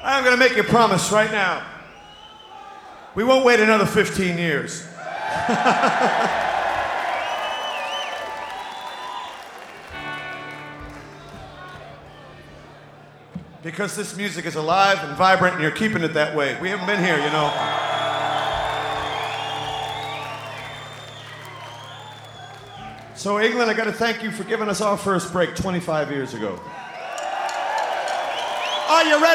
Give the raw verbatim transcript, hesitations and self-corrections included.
I'm going to make you a promise right now. We won't wait another fifteen years. Because this music is alive and vibrant and you're keeping it that way. We haven't been here, you know. So England, I got to thank you for giving us our first break twenty-five years ago. Are you ready?